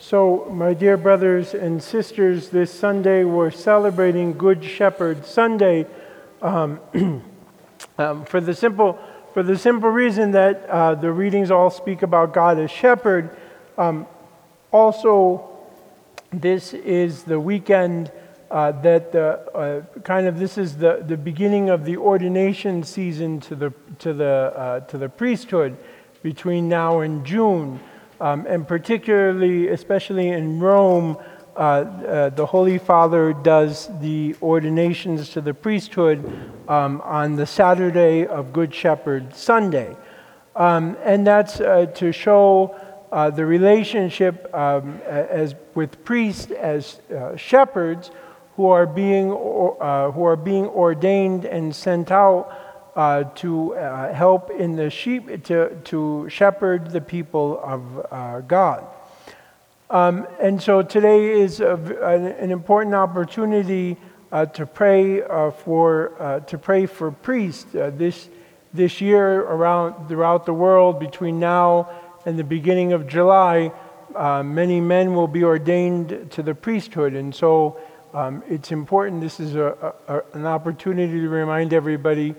So, my dear brothers and sisters, this Sunday we're celebrating Good Shepherd Sunday for the simple reason that the readings all speak about God as Shepherd. Also, this is the weekend that this is the beginning of the ordination season to the priesthood between now and June. And particularly, especially in Rome, the Holy Father does the ordinations to the priesthood on the Saturday of Good Shepherd Sunday. And that's to show the relationship as with priests as shepherds who are being ordained and sent out to help in the sheep, to shepherd the people of God. And so today is an important opportunity to pray for priests. This year throughout the world, between now and the beginning of July, many men will be ordained to the priesthood, and so it's important. This is an opportunity to remind everybody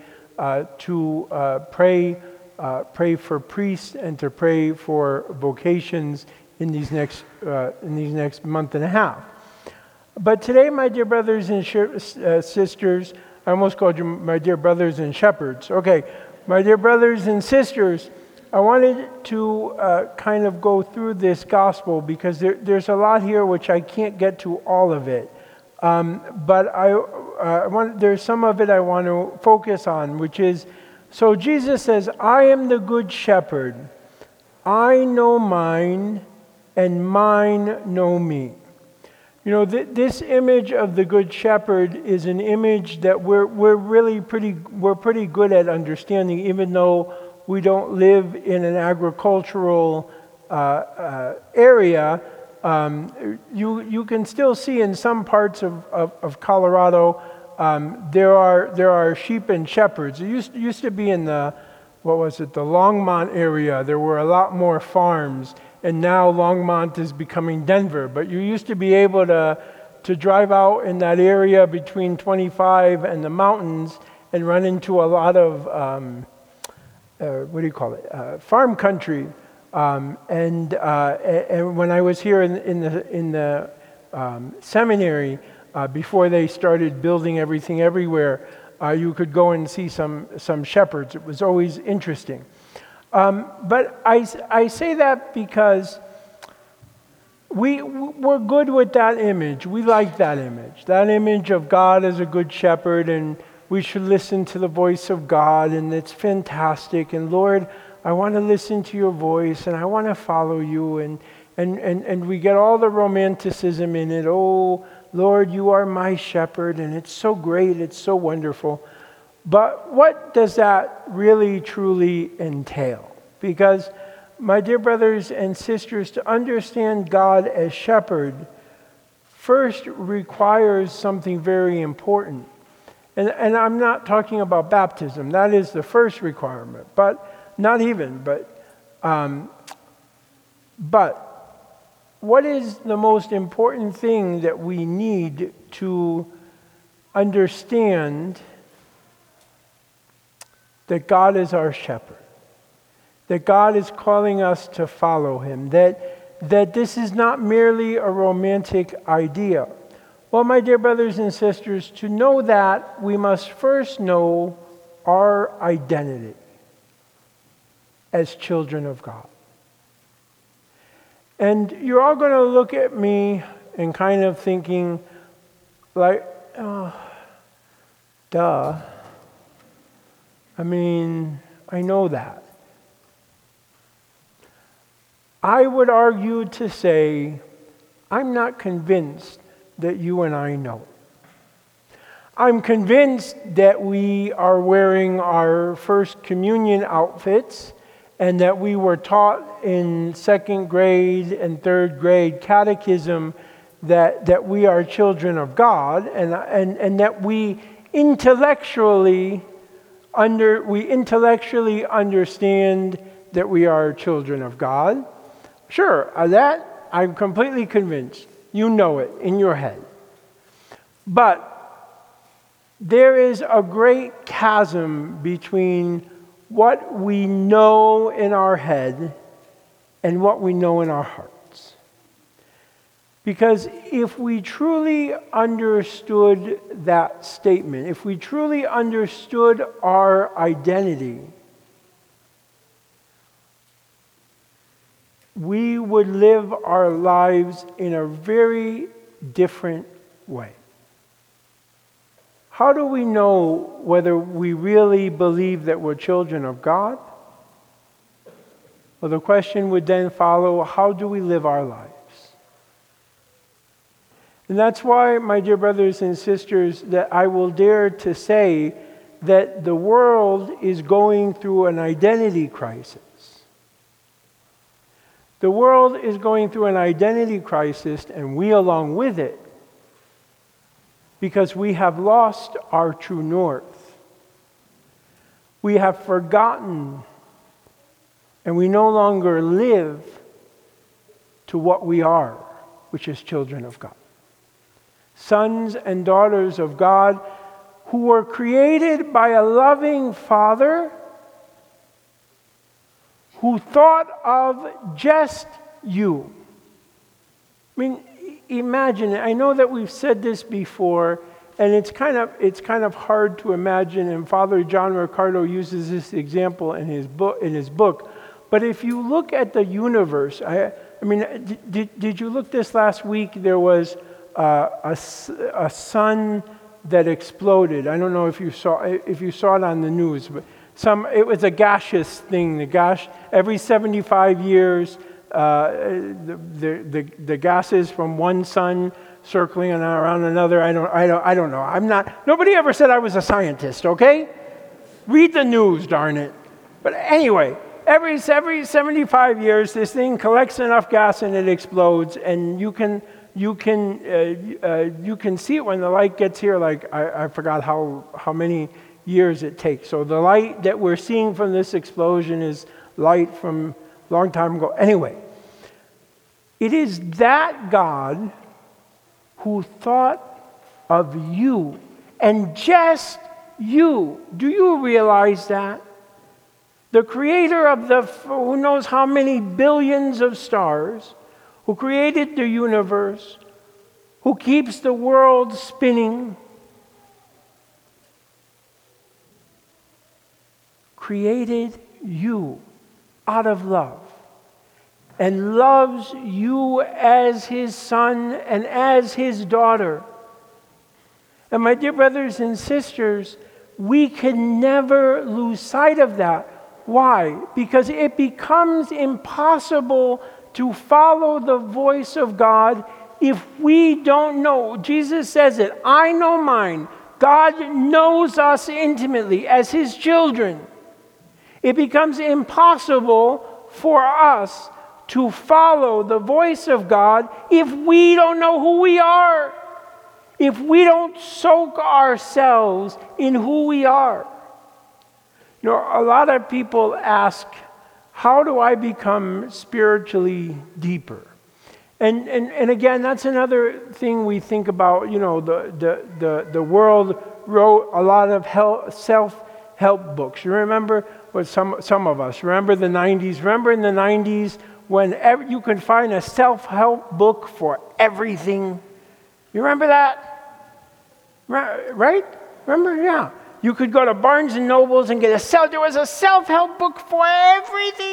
to pray for priests and to pray for vocations in these next month and a half. But today, my dear brothers and sisters, I almost called you my dear brothers and shepherds. Okay, my dear brothers and sisters, I wanted to kind of go through this gospel because there's a lot here which I can't get to all of it. But there's some of it I want to focus on, which is, so Jesus says, I am the good shepherd. I know mine, and mine know me. You know, this image of the good shepherd is an image that we're pretty good at understanding, even though we don't live in an agricultural area. You can still see in some parts of Colorado there are sheep and shepherds. It used to be in the Longmont area. There were a lot more farms, and now Longmont is becoming Denver. But you used to be able to drive out in that area between 25 and the mountains and run into a lot of farm country. And when I was here in the seminary, before they started building everything everywhere, you could go and see some shepherds. It was always interesting. But I say that because we're good with that image. We like that image of God as a good shepherd, and we should listen to the voice of God, and it's fantastic. And Lord, I want to listen to your voice, and I want to follow you, and we get all the romanticism in it. Oh, Lord, you are my shepherd, and it's so great, it's so wonderful. But what does that really, truly entail? Because, my dear brothers and sisters, to understand God as shepherd first requires something very important. And I'm not talking about baptism. That is the first requirement, but not even. But what is the most important thing that we need to understand that God is our shepherd, that God is calling us to follow him, that this is not merely a romantic idea? Well, my dear brothers and sisters, to know that, we must first know our identity as children of God. And you're all going to look at me and kind of thinking like, oh, duh. I mean, I know that. I would argue to say, I'm not convinced that you and I know. I'm convinced that we are wearing our first communion outfits and that we were taught in second grade and third grade catechism that we are children of God, and that we intellectually understand that we are children of God. Sure, that I'm completely convinced. You know it in your head. But there is a great chasm between what we know in our head and what we know in our hearts. Because if we truly understood that statement, if we truly understood our identity, we would live our lives in a very different way. How do we know whether we really believe that we're children of God? Well, the question would then follow, how do we live our lives? And that's why, my dear brothers and sisters, that I will dare to say that the world is going through an identity crisis. The world is going through an identity crisis, and we along with it, because we have lost our true north. We have forgotten, and we no longer live to what we are, which is children of God. Sons and daughters of God who were created by a loving Father who thought of just you. I mean, imagine it. I know that we've said this before, and it's kind of hard to imagine. And Father John Ricardo uses this example in his book. But if you look at the universe, I mean, did you look this last week? There was a sun that exploded. I don't know if you saw it on the news, but it was a gaseous thing. Every 75 years. The gases from one sun circling around another. I don't know. Nobody ever said I was a scientist, okay? Read the news, darn it. But anyway, every 75 years, this thing collects enough gas and it explodes, and you can see it when the light gets here. Like I forgot how many years it takes. So the light that we're seeing from this explosion is light from long time ago. Anyway, it is that God who thought of you, and just you. Do you realize that? The creator of who knows how many billions of stars, who created the universe, who keeps the world spinning, created you out of love, and loves you as his son and as his daughter. And my dear brothers and sisters, we can never lose sight of that. Why? Because it becomes impossible to follow the voice of God if we don't know. Jesus says it, I know mine. God knows us intimately as his children. It becomes impossible for us to follow the voice of God if we don't know who we are, if we don't soak ourselves in who we are. You know, a lot of people ask, how do I become spiritually deeper? And again, that's another thing we think about. You know, the world wrote a lot of self-help books. You remember, what some of us remember the 90s. Remember in the 90s when you could find a self-help book for everything. You remember that? Right? Remember? Yeah. You could go to Barnes and Nobles and get there was a self-help book for everything.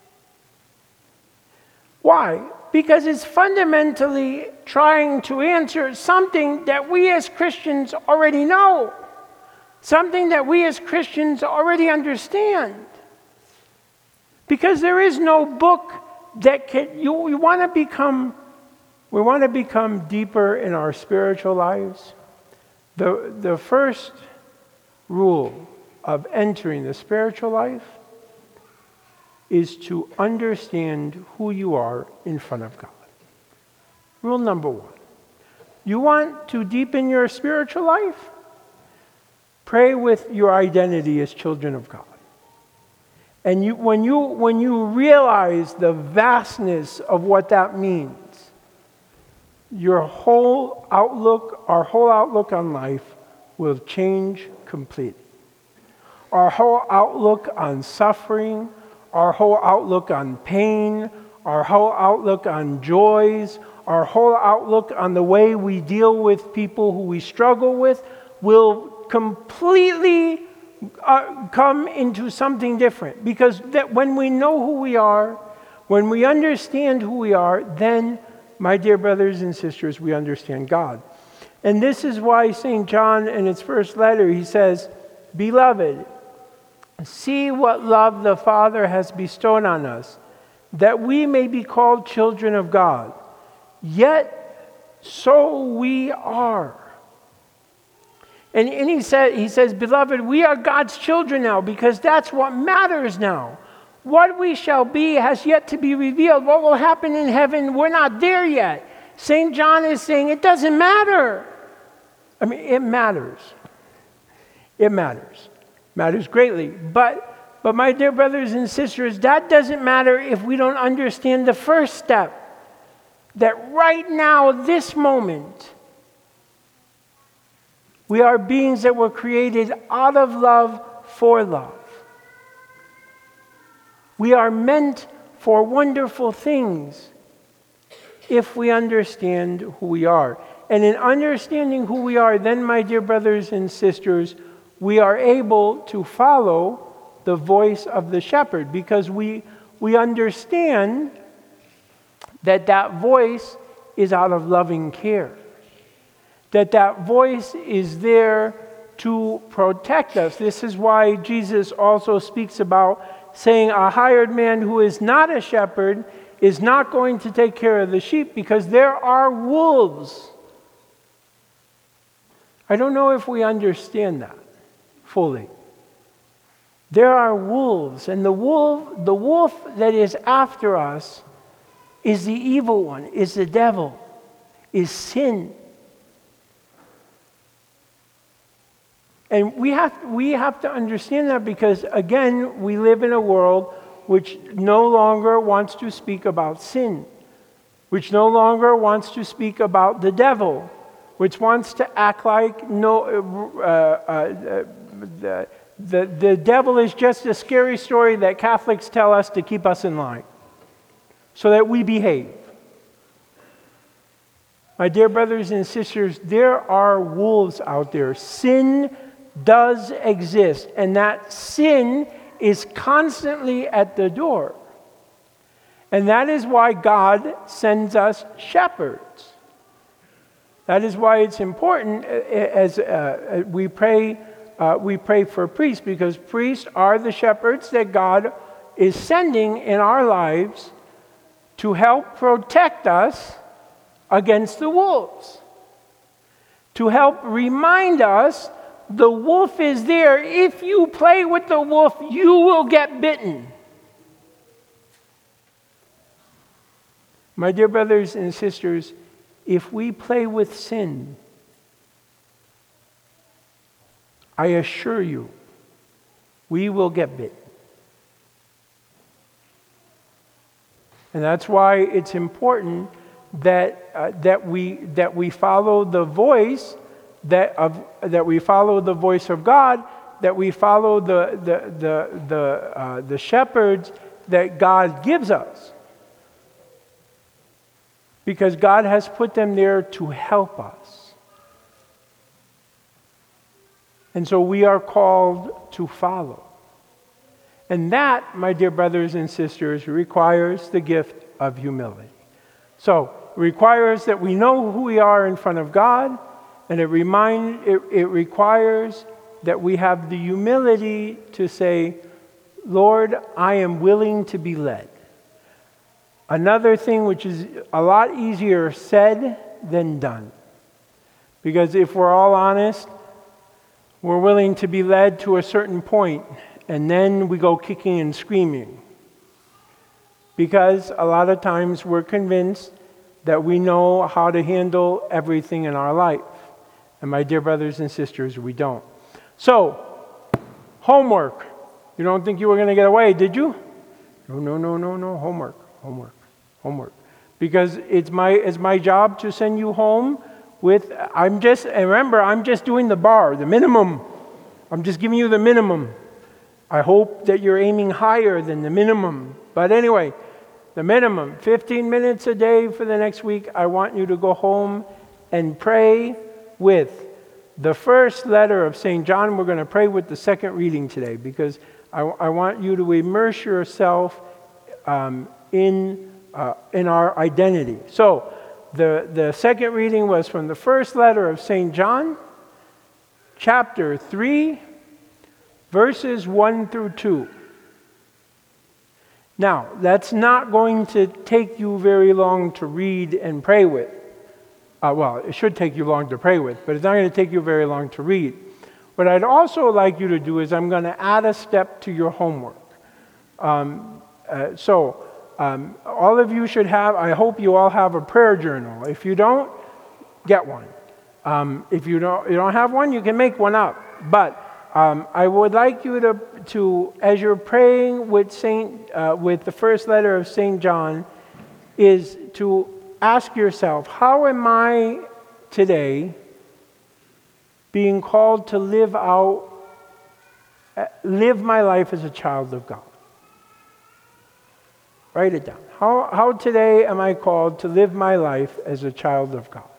Why? Because it's fundamentally trying to answer something that we as Christians already know. Something that we as Christians already understand. Because there is no book that we want to become deeper in our spiritual lives. The first rule of entering the spiritual life is to understand who you are in front of God. Rule number one. You want to deepen your spiritual life? Pray with your identity as children of God. And when you realize the vastness of what that means, your whole outlook, our whole outlook on life will change completely. Our whole outlook on suffering, our whole outlook on pain, our whole outlook on joys, our whole outlook on the way we deal with people who we struggle with will completely come into something different. Because that when we know who we are, when we understand who we are, then, my dear brothers and sisters, we understand God. And this is why St. John, in his first letter, he says, "Beloved, see what love the Father has bestowed on us, that we may be called children of God. Yet so we are." And he says, "Beloved, we are God's children now, because that's what matters now. What we shall be has yet to be revealed. What will happen in heaven, we're not there yet." St. John is saying it doesn't matter. I mean, it matters. It matters. Matters greatly. But my dear brothers and sisters, that doesn't matter if we don't understand the first step. That right now, this moment, we are beings that were created out of love for love. We are meant for wonderful things if we understand who we are. And in understanding who we are, then, my dear brothers and sisters, we are able to follow the voice of the shepherd, because we understand that voice is out of loving care. That voice is there to protect us. This is why Jesus also speaks about saying a hired man who is not a shepherd is not going to take care of the sheep, because there are wolves. I don't know if we understand that fully. There are wolves, and the wolf that is after us is the evil one, is the devil, is sin. And we have to understand that, because, again, we live in a world which no longer wants to speak about sin, which no longer wants to speak about the devil, which wants to act like the devil is just a scary story that Catholics tell us to keep us in line so that we behave. My dear brothers and sisters, there are wolves out there. Sin does exist, and that sin is constantly at the door. And that is why God sends us shepherds. That is why it's important as we pray for priests, because priests are the shepherds that God is sending in our lives to help protect us against the wolves, to help remind us the wolf is there. If you play with the wolf, you will get bitten. My dear brothers and sisters, if we play with sin, I assure you, we will get bitten. And that's why it's important that we follow the voice that we follow the voice of God, that we follow the shepherds that God gives us, because God has put them there to help us. And so we are called to follow. And that, my dear brothers and sisters, requires the gift of humility. So, it requires that we know who we are in front of God, and it requires that we have the humility to say, Lord, I am willing to be led. Another thing which is a lot easier said than done. Because if we're all honest, we're willing to be led to a certain point, and then we go kicking and screaming. Because a lot of times we're convinced that we know how to handle everything in our life. And my dear brothers and sisters, we don't. So, homework. You don't think you were going to get away, did you? No. Homework. because it's my job to send you home with, and remember, I'm just doing the bar, the minimum. I'm just giving you the minimum. I hope that you're aiming higher than the minimum. But anyway, the minimum, 15 minutes a day for the next week. I want you to go home and pray with the first letter of St. John. We're going to pray with the second reading today, because I want you to immerse yourself in our identity. So the second reading was from the first letter of St. John, chapter 3, verses 1 through 2. Now, that's not going to take you very long to read and pray with. Well, it should take you long to pray with, but it's not going to take you very long to read. What I'd also like you to do is I'm going to add a step to your homework. All of you should have, I hope you all have a prayer journal. If you don't, get one. If you don't have one, you can make one up. But I would like you to as you're praying with the first letter of St. John, is to ask yourself, how am I today being called to live my life as a child of God? Write it down. How today am I called to live my life as a child of God?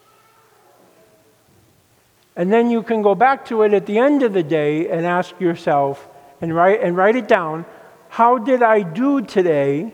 And then you can go back to it at the end of the day and ask yourself, and write it down, how did I do today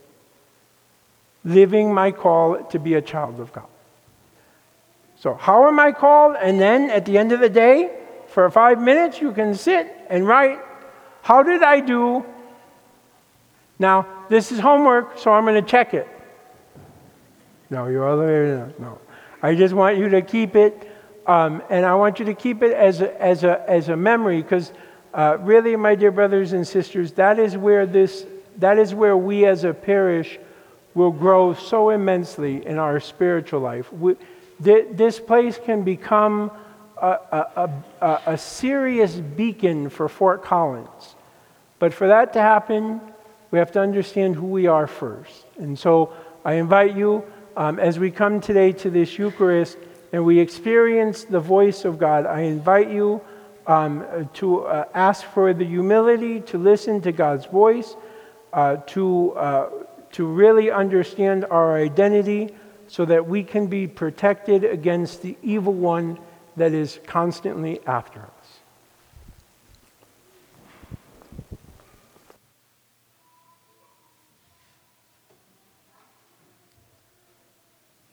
living my call to be a child of God? So how am I called? And then at the end of the day, for 5 minutes, you can sit and write, how did I do? Now, this is homework, so I'm going to check it. No, you're all the way down. No. I just want you to keep it, and I want you to keep it as a memory, because really, my dear brothers and sisters, that is where we as a parish will grow so immensely in our spiritual life. This place can become a serious beacon for Fort Collins. But for that to happen, we have to understand who we are first. And so I invite you, as we come today to this Eucharist and we experience the voice of God, I invite you to ask for the humility to listen to God's voice, to really understand our identity, so that we can be protected against the evil one that is constantly after us.